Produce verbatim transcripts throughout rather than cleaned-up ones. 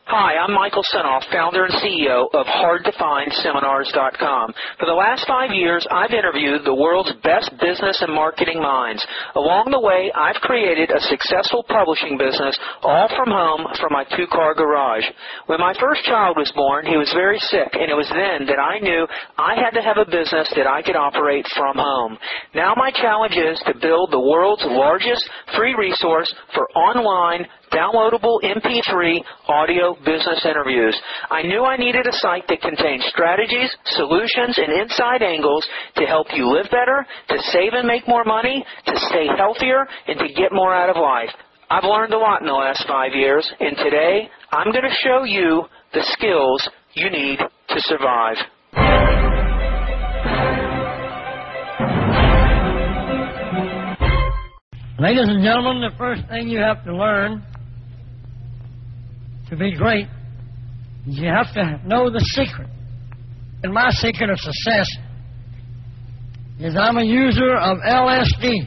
Hi, I'm Michael Senoff, founder and C E O of hard to find seminars dot com. For the last five years, I've interviewed the world's best business and marketing minds. Along the way, I've created a successful publishing business all from home from my two-car garage. When my first child was born, he was very sick, and it was then that I knew I had to have a business that I could operate from home. Now my challenge is to build the world's largest free resource for online downloadable M P three audio business interviews. I knew I needed a site that contained strategies, solutions, and inside angles to help you live better, to save and make more money, to stay healthier, and to get more out of life. I've learned a lot in the last five years, and today I'm going to show you the skills you need to survive. Ladies and gentlemen, the first thing you have to learn to be great is you have to know the secret. And my secret of success is I'm a user of L S D.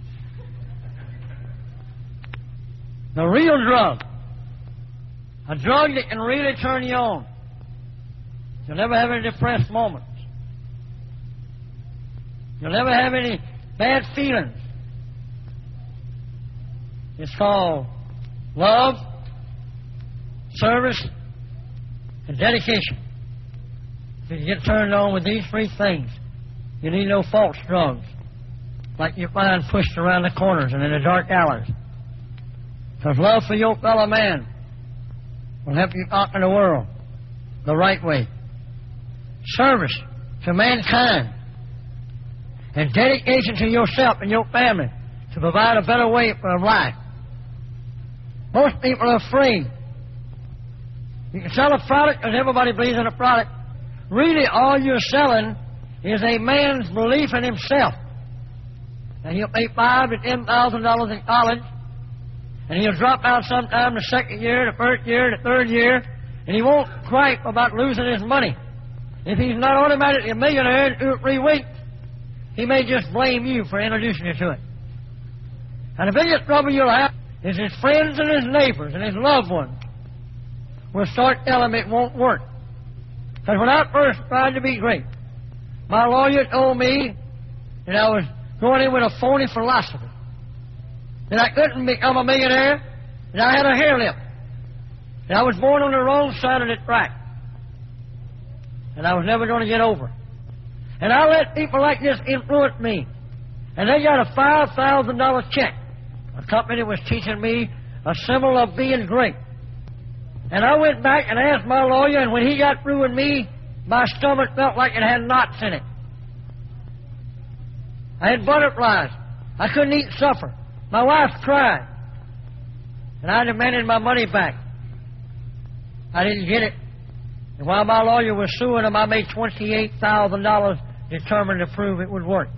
The real drug. A drug that can really turn you on. You'll never have any depressed moments. You'll never have any bad feelings. It's called love, service, and dedication. If you get turned on with these three things, you need no false drugs like you find pushed around the corners and in the dark alleys. Because love for your fellow man will help you conquer the world the right way. Service to mankind and dedication to yourself and your family to provide a better way of life. Most people are afraid. You can sell a product because everybody believes in a product. Really, all you're selling is a man's belief in himself. Now, he'll pay five to ten thousand dollars in college, and he'll drop out sometime the second year, the first year, the third year, and he won't gripe about losing his money. If he's not automatically a millionaire in two or three weeks, he may just blame you for introducing you to it. And the biggest trouble you'll have is his friends and his neighbors and his loved ones will start telling him it won't work. Because when I first tried to be great, my lawyer told me that I was going in with a phony philosophy, that I couldn't become a millionaire, that I had a hair lip, that I was born on the wrong side of the track, and I was never going to get over. And I let people like this influence me. And they got a five thousand dollars check. A company was teaching me a symbol of being great. And I went back and asked my lawyer, and when he got through with me, my stomach felt like it had knots in it. I had butterflies. I couldn't eat supper. My wife cried. And I demanded my money back. I didn't get it. And while my lawyer was suing him, I made twenty-eight thousand dollars determined to prove it would work.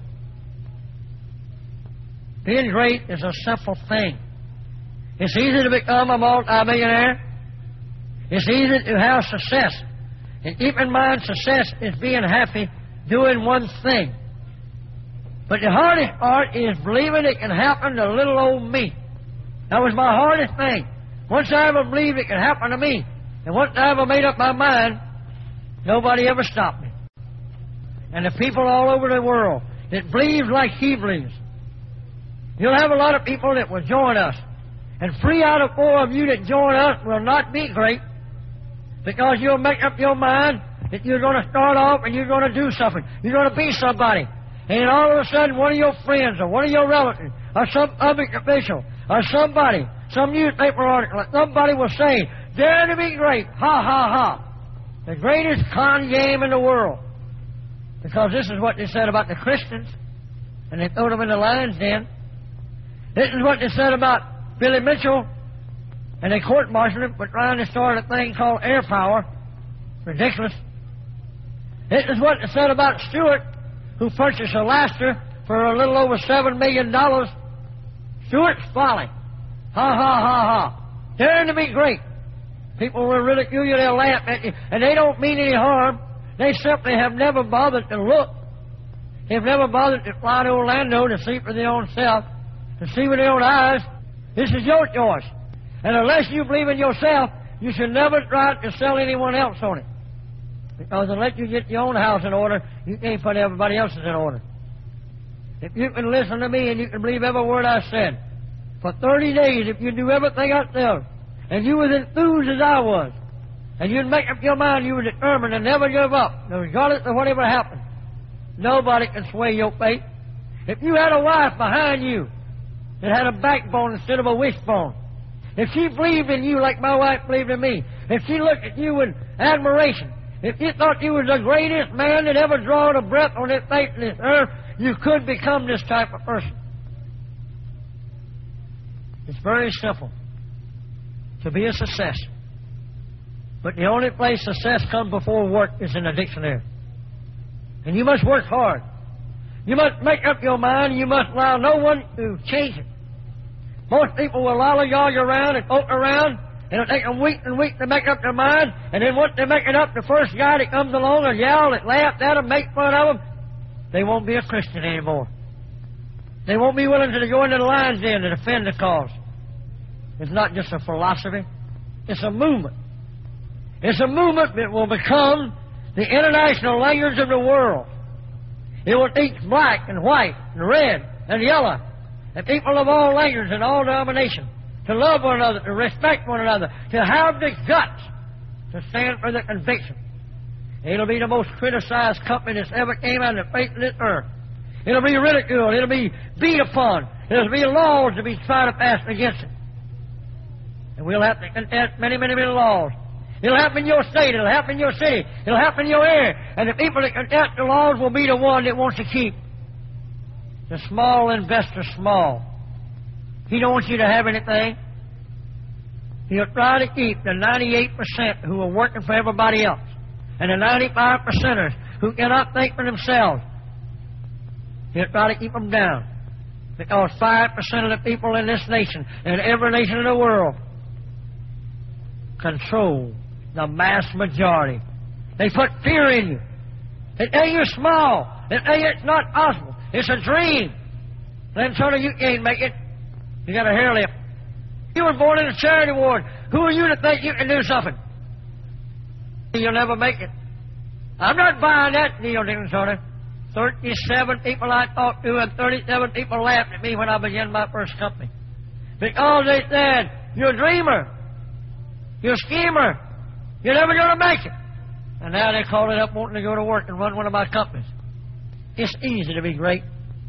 Being great is a simple thing. It's easy to become a multi-millionaire. It's easy to have success. And keep in mind, success is being happy doing one thing. But the hardest part is believing it can happen to little old me. That was my hardest thing. Once I ever believed it could happen to me, and once I ever made up my mind, nobody ever stopped me. And the people all over the world that believe like he believes. You'll have a lot of people that will join us. And three out of four of you that join us will not be great because you'll make up your mind that you're going to start off and you're going to do something. You're going to be somebody. And then all of a sudden, one of your friends or one of your relatives or some public official or somebody, some newspaper article, somebody will say, dare to be great. Ha, ha, ha. The greatest con game in the world. Because this is what they said about the Christians. And they threw them in the lion's den. This is what they said about Billy Mitchell, and they court-martialed him for trying to start a thing called air power. Ridiculous. This is what they said about Stewart, who purchased Alaska for a little over seven million dollars. Stewart's folly. Ha, ha, ha, ha. Daring to be great. People will ridicule you, they'll laugh at you, and they don't mean any harm. They simply have never bothered to look. They've never bothered to fly to Orlando to see for their own self, to see with their own eyes. This is your choice. And unless you believe in yourself, you should never try to sell anyone else on it. Because unless you get your own house in order, you can't put everybody else's in order. If you can listen to me and you can believe every word I said, for thirty days, if you do everything I said, and you was enthused as I was, and you'd make up your mind, you were determined to never give up, regardless of whatever happened, nobody can sway your fate. If you had a wife behind you that had a backbone instead of a wishbone, if she believed in you like my wife believed in me, if she looked at you with admiration, if you thought you was the greatest man that ever drawed a breath on this face of this earth, you could become this type of person. It's very simple to be a success. But the only place success comes before work is in the dictionary. And you must work hard. You must make up your mind, and you must allow no one to change it. Most people will lollygog around and poke around, and it'll take them weeks and weeks to make up their mind, and then once they make it up, the first guy that comes along will yell and laugh at them, make fun of them. They won't be a Christian anymore. They won't be willing to go into the lion's den to defend the cause. It's not just a philosophy. It's a movement. It's a movement that will become the international language of the world. It will teach black and white and red and yellow and people of all languages and all denominations to love one another, to respect one another, to have the guts to stand for their conviction. It'll be the most criticized company that's ever came out of the face of this earth. It'll be ridiculed. It'll be beat upon. There'll be laws to be tried to pass against it. And we'll have to contest many, many, many laws. It'll happen in your state. It'll happen in your city. It'll happen in your area. And the people that contest the laws will be the one that wants to keep the small investor small. He don't want you to have anything. He'll try to keep the ninety-eight percent who are working for everybody else and the ninety-five percenters who cannot think for themselves. He'll try to keep them down because five percent of the people in this nation and every nation in the world control the mass majority. They put fear in you. They tell you you're small. They tell you it's not possible. It's a dream. Then tell you you can't make it. You got a hair lip. You were born in a charity ward. Who are you to think you can do something? You'll never make it. I'm not buying that deal, Minnesota. thirty-seven people I talked to and thirty-seven people laughed at me when I began my first company. Because they said, you're a dreamer. You're a schemer. You're never going to make it. And now they call it up wanting to go to work and run one of my companies. It's easy to be great.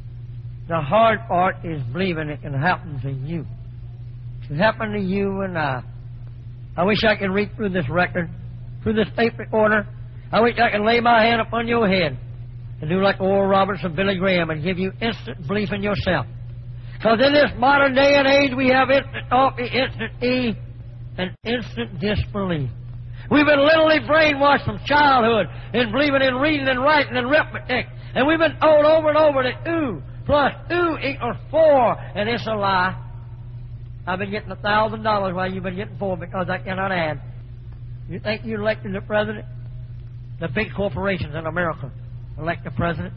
The hard part is believing it can happen to you. It can happen to you and I. I wish I could read through this record, through this tape recorder. I wish I could lay my hand upon your head and do like Oral Roberts and Billy Graham and give you instant belief in yourself. Because in this modern day and age, we have instant coffee, instant tea, and instant disbelief. We've been literally brainwashed from childhood in believing in reading and writing and arithmetic. And we've been told over and over that two plus two equals four, and it's a lie. I've been getting a thousand dollars while you've been getting four because I cannot add. You think you elected the president? The big corporations in America elect the president.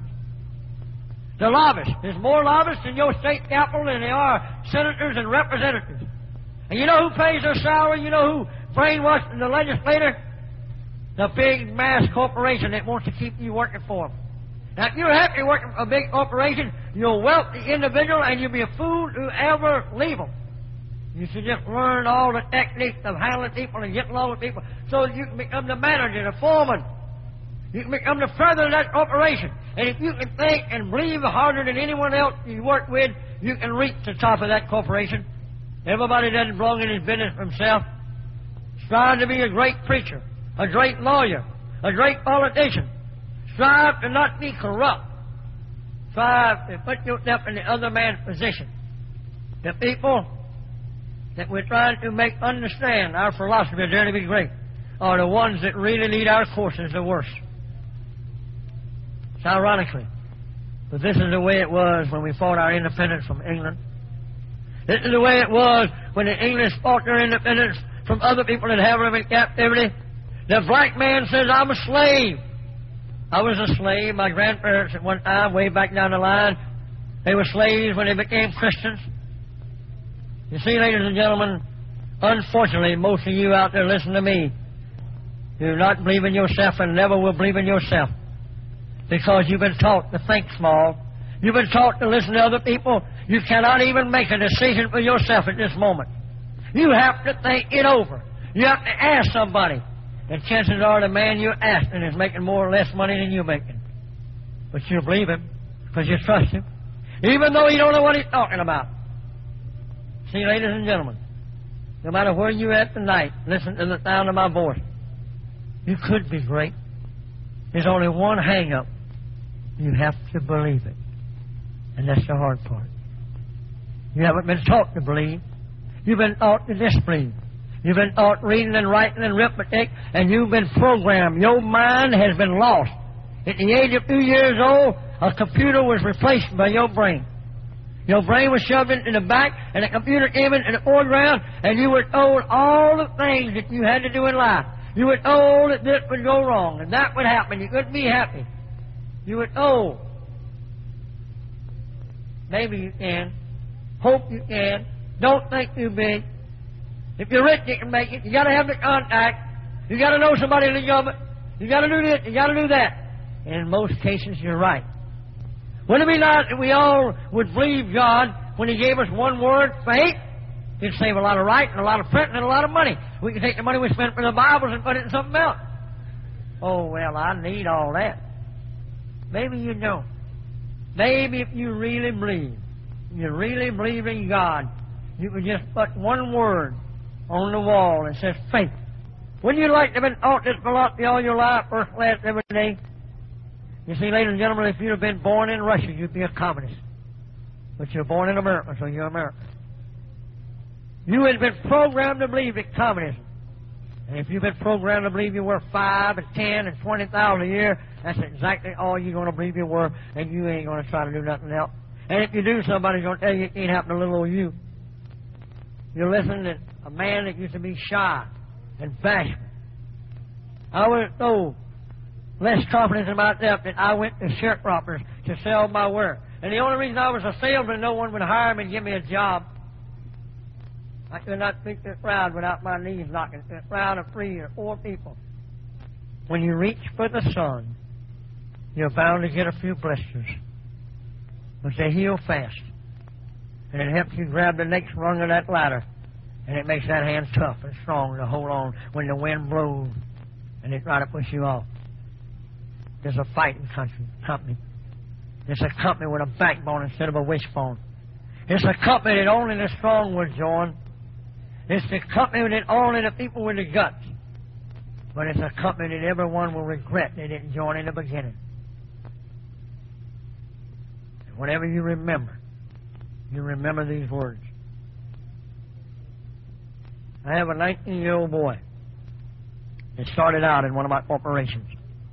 The lobbyists. There's more lobbyists in your state capital than there are senators and representatives. And you know who pays their salary? You know who brainwashed the legislator? The big mass corporation that wants to keep you working for them. Now, if you're happy working for a big corporation, you're a wealthy individual, and you'll be a fool to ever leave them. You should just learn all the techniques of handling people and getting along with people so that you can become the manager, the foreman. You can become the president of that corporation. And if you can think and believe harder than anyone else you work with, you can reach the top of that corporation. Everybody doesn't belong in his business for himself. Strive to be a great preacher, a great lawyer, a great politician. Strive to not be corrupt. Strive to put yourself in the other man's position. The people that we're trying to make understand our philosophy of dare to be great are the ones that really need our courses the worst. It's ironically, but this is the way it was when we fought our independence from England. This is the way it was when the English fought their independence from other people that have them in captivity. The black man says, I'm a slave. I was a slave. My grandparents at one time, way back down the line, they were slaves when they became Christians. You see, ladies and gentlemen, Unfortunately, most of you out there listen to me, you do not believe in yourself and never will believe in yourself because you've been taught to think small. You've been taught to listen to other people. You cannot even make a decision for yourself at this moment. You have to think it over. You have to ask somebody. And chances are the man you're asking is making more or less money than you're making. But you believe him because you trust him, even though you don't know what he's talking about. See, ladies and gentlemen, no matter where you're at tonight, listen to the sound of my voice. You could be great. There's only one hang-up. You have to believe it. And that's the hard part. You haven't been taught to believe. You've been taught to disbelieve. You've been taught reading and writing and arithmetic, and you've been programmed. Your mind has been lost. At the age of two years old, a computer was replaced by your brain. Your brain was shoved into the back, and the computer came into the foreground, and you were told all the things that you had to do in life. You were told that this would go wrong, and that would happen. You couldn't be happy. You were told, maybe you can, hope you can, don't think too big. If you're rich, you can make it. You got to have the contact. You got to know somebody in the government. You got to do this. You got to do that. And in most cases, you're right. Wouldn't it be nice if we all would believe God when He gave us one word, faith? It'd save a lot of writing, a lot of printing, and a lot of money. We could take the money we spent for the Bibles and put it in something else. Oh, well, I need all that. Maybe you don't. Maybe if you really believe, you really believe in God, you could just put one word on the wall that says faith. Wouldn't you like to have been taught this philosophy all your life, first class every day? You see, ladies and gentlemen, if you'd have been born in Russia, you'd be a communist. But you're born in America, so you're American. You had been programmed to believe in communism. And if you've been programmed to believe you're worth five and ten and twenty thousand a year, that's exactly all you're going to believe you're worth, and you ain't going to try to do nothing else. And if you do, somebody's going to tell you it can't happen to little old you. You're listening to a man that used to be shy and bashful. I was told, less confidence in myself, that I went to sharecroppers to sell my wares. And the only reason I was a salesman, no one would hire me and give me a job. I could not speak to a crowd without my knees knocking. To a crowd of three or four people. When you reach for the sun, you're bound to get a few blisters. But they heal fast. And it helps you grab the next rung of that ladder. And it makes that hand tough and strong to hold on when the wind blows and they try to push you off. There's a fighting country, company. It's a company with a backbone instead of a wishbone. It's a company that only the strong would join. It's the company that only the people with the guts. But it's a company that everyone will regret they didn't join in the beginning. And whenever you remember, you remember these words. I have a nineteen-year-old boy that started out in one of my corporations.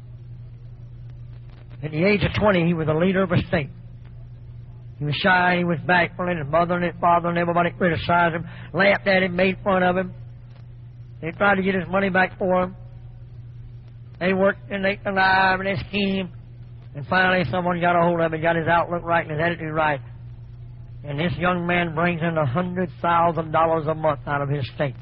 At the age of twenty, he was a leader of a state. He was shy, he was bashful, and his mother and his father and everybody criticized him, laughed at him, made fun of him. They tried to get his money back for him. They worked and they connived and they schemed. And finally someone got a hold of him and got his outlook right and his attitude right. And this young man brings in one hundred thousand dollars a month out of his state.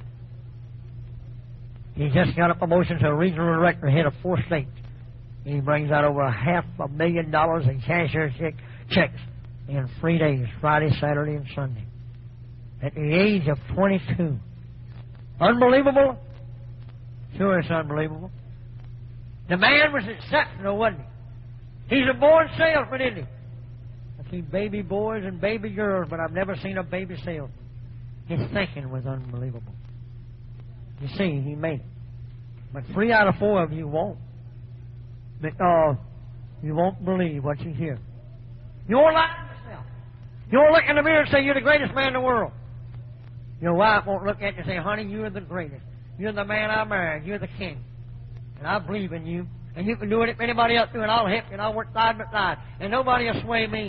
He just got a promotion to a regional director, head of four states. And he brings out over a half a million dollars in cashier check, checks in three days, Friday, Saturday, and Sunday. At the age of twenty-two. Unbelievable? Sure, it's unbelievable. The man was exceptional, wasn't he? He's a born salesman, isn't he? I've seen baby boys and baby girls, but I've never seen a baby salesman. His thinking was unbelievable. You see, he made it. But three out of four of you won't. Because you won't believe what you hear. You won't lie to yourself. You won't look in the mirror and say, you're the greatest man in the world. Your wife won't look at you and say, honey, you're the greatest. You're the man I married. You're the king. And I believe in you. And you can do it if anybody else do it. I'll help you and I'll work side by side. And nobody will sway me.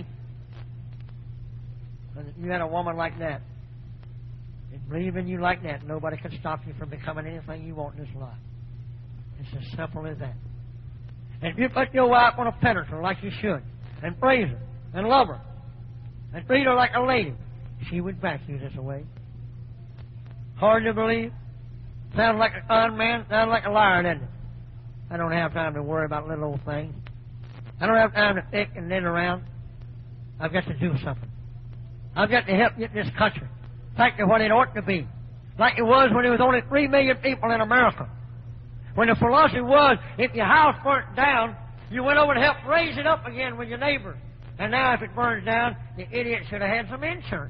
But if you had a woman like that, that believe in you like that, nobody can stop you from becoming anything you want in this life. It's as simple as that. And if you put your wife on a pedestal like you should, and praise her, and love her, and treat her like a lady, she would back you this way. Hard to believe. Sounds like a con man. Sounds like a liar, doesn't it? I don't have time to worry about little old things. I don't have time to think and knit around. I've got to do something. I've got to help get this country back to what it ought to be. Like it was when there was only three million people in America. When the philosophy was, if your house burnt down, you went over to help raise it up again with your neighbors. And now if it burns down, the idiot should have had some insurance.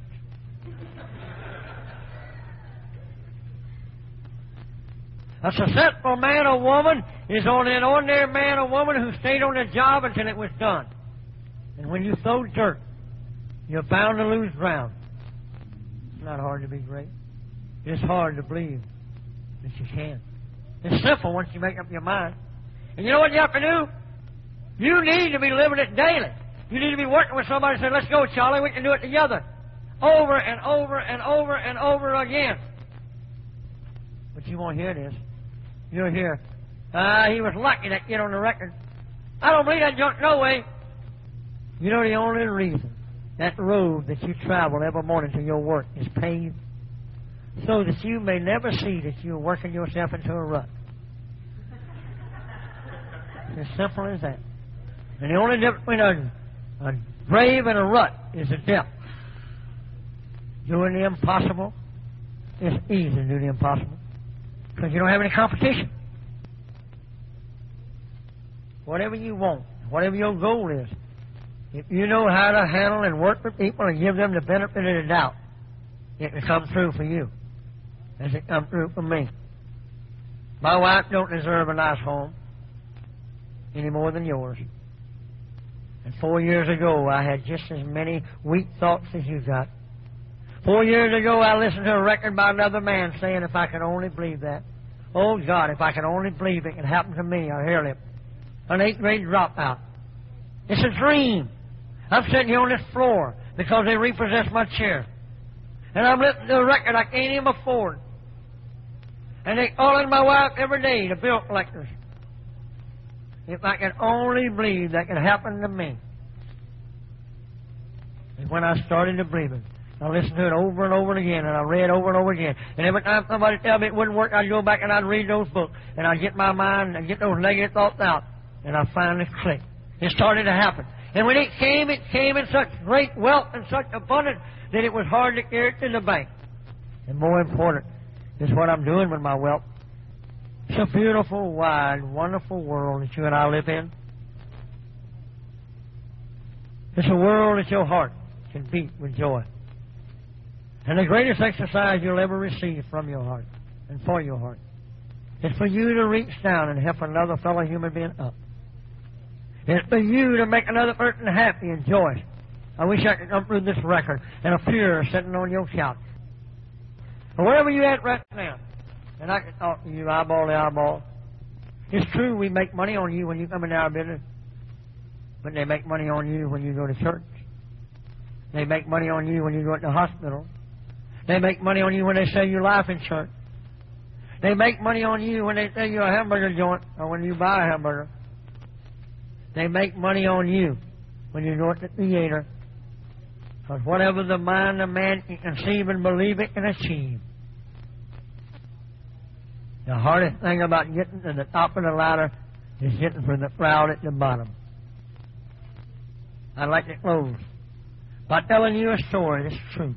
A successful man or woman is only an ordinary man or woman who stayed on the job until it was done. And when you throw dirt, you're bound to lose ground. It's not hard to be great. It's hard to believe that you can. It's simple once you make up your mind. And you know what you have to do? You need to be living it daily. You need to be working with somebody and say, let's go, Charlie, we can do it together. Over and over and over and over again. But you won't hear this. You'll hear, ah, he was lucky to get on the record. I don't believe that junk, no way. You know the only reason that road that you travel every morning to your work is paved? So that you may never see that you're working yourself into a rut. It's as simple as that. And the only difference between a, a grave and a rut is the depth. Doing the impossible, it's easy to do the impossible because you don't have any competition. Whatever you want, whatever your goal is, if you know how to handle and work with people and give them the benefit of the doubt, it can come through for you as it come through for me. My wife don't deserve a nice home any more than yours. And four years ago, I had just as many weak thoughts as you got. Four years ago, I listened to a record by another man saying, if I could only believe that. Oh, God, if I could only believe it could happen to me, a hair lip, an eighth grade dropout. It's a dream. I'm sitting here on this floor because they repossessed my chair. And I'm listening to a record I can't even afford. And they calling my wife every day, the bill collectors. If I could only believe that could happen to me. And when I started to believe it, I listened to it over and over again, and I read over and over again. And every time somebody tell me it wouldn't work, I'd go back and I'd read those books. And I'd get my mind and get those negative thoughts out. And I finally clicked. It started to happen. And when it came, it came in such great wealth and such abundance that it was hard to carry it to the bank. And more important is what I'm doing with my wealth. It's a beautiful, wide, wonderful world that you and I live in. It's a world that your heart can beat with joy. And the greatest exercise you'll ever receive from your heart and for your heart is for you to reach down and help another fellow human being up. It's for you to make another person happy and joyous. I wish I could come through this record and appear sitting on your couch. Or wherever you're at right now, and I can talk to you eyeball to eyeball. It's true we make money on you when you come into our business, but they make money on you when you go to church. They make money on you when you go to the hospital. They make money on you when they sell you life insurance. They make money on you when they sell you a hamburger joint or when you buy a hamburger. They make money on you when you go to the theater. Because whatever the mind of man can conceive and believe it can achieve. The hardest thing about getting to the top of the ladder is getting from the crowd at the bottom. I'd like to close by telling you a story that's true.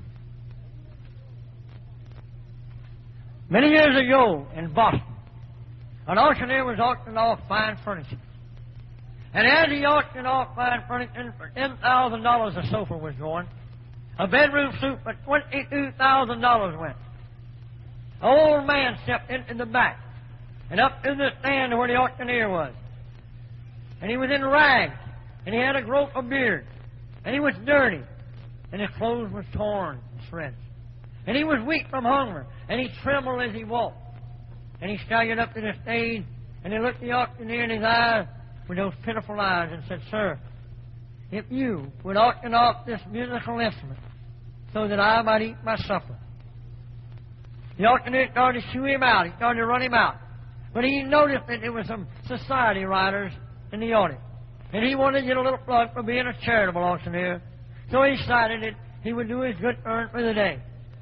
Many years ago in Boston, an auctioneer was auctioning off fine furniture. And as he auctioned off fine furniture for ten thousand dollars a sofa was going, a bedroom suite for twenty-two thousand dollars went. An old man stepped into the back and up to the stand where the auctioneer was. And he was in rags, and he had a growth of beard, and he was dirty, and his clothes were torn and shreds. And he was weak from hunger, and he trembled as he walked. And he staggered up to the stage, and he looked the auctioneer in his eyes with those pitiful eyes and said, "Sir, if you would auction off this musical instrument so that I might eat my supper." The auctioneer started to shoo him out. He started to run him out. But he noticed that there were some society riders in the audience. And he wanted to get a little plug for being a charitable auctioneer. So he decided that he would do his good turn for the day.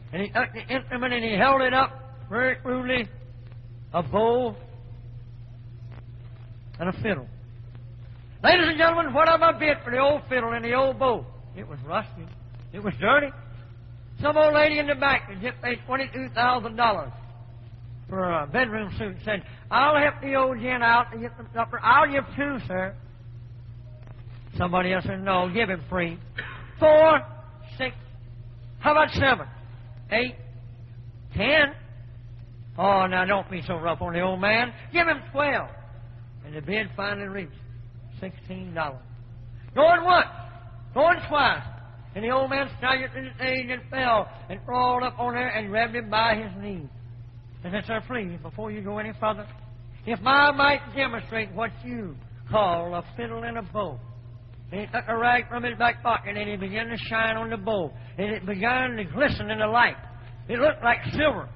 And he took the instrument and he held it up very crudely, a bow and a fiddle. Ladies and gentlemen, what have I bid for the old fiddle and the old bow? It was rusty. It was dirty. Some old lady in the back had just paid twenty-two thousand dollars for a bedroom suit and said, I'll help the old gent out to get the supper. I'll give two, sir. Somebody else said, no, give him three. Four, six, how about seven, eight, ten? Oh, now don't be so rough on the old man. Give him twelve. And the bid finally reached sixteen dollars. Going once, going twice. And the old man staggered to the stage and fell and crawled up on there and grabbed him by his knee. And said, sir, please, before you go any further, if I might demonstrate what you call a fiddle and a bow. And he took a rag from his back pocket and he began to shine on the bow. And it began to glisten in the light. It looked like silver.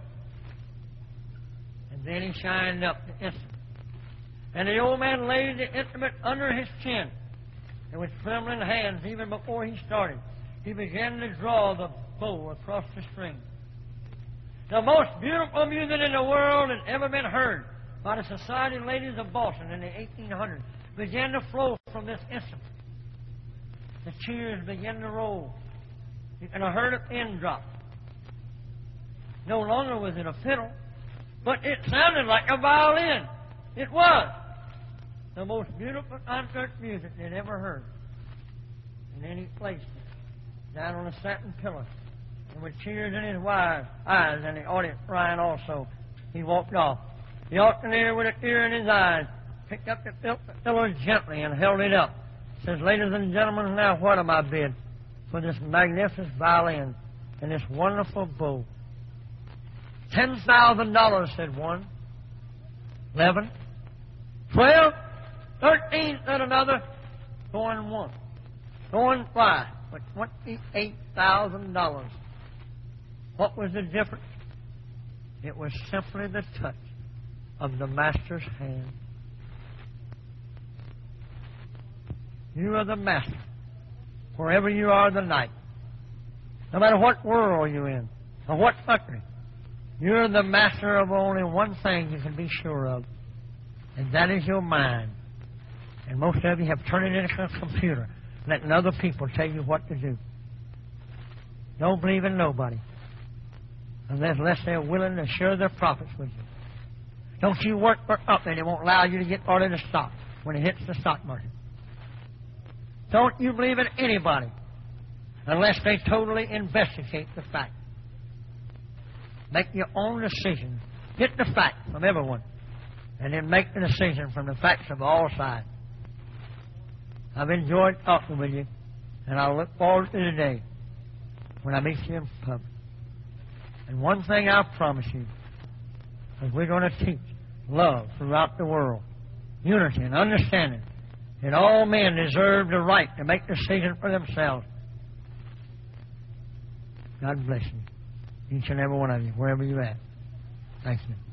And then he shined up the instrument. And the old man laid the instrument under his chin. And with trembling hands, even before he started, he began to draw the bow across the string. The most beautiful music in the world had ever been heard by the Society of Ladies of Boston in the eighteen hundreds began to flow from this instrument. The cheers began to roll. And I heard a pin drop. No longer was it a fiddle, but it sounded like a violin. It was the most beautiful concert music they'd ever heard. And then he placed it down on a satin pillow. And with tears in his eyes and the audience crying also, he walked off. The alternator, with a tear in his eyes, picked up the pillow gently and held it up. Says, ladies and gentlemen, now what am I bid for this magnificent violin and this wonderful bow? Ten thousand dollars, said one. Eleven. Twelve. Thirteen, said another. Going one. Going five. For twenty-eight thousand dollars. What was the difference? It was simply the touch of the master's hand. You are the master, wherever you are tonight. No matter what world you're in, or what country, you're the master of only one thing you can be sure of, and that is your mind. And most of you have turned it into a computer, letting other people tell you what to do. Don't believe in nobody, unless, unless they're willing to share their profits with you. Don't you work for up, and it won't allow you to get part of the stock when it hits the stock market. Don't you believe in anybody unless they totally investigate the fact. Make your own decision. Get the fact from everyone, and then make the decision from the facts of all sides. I've enjoyed talking with you, and I look forward to the day when I meet you in public. And one thing I promise you is we're going to teach love throughout the world, unity and understanding. And all men deserve the right to make decisions for themselves. God bless you, each and every one of you, wherever you're at. Thank you.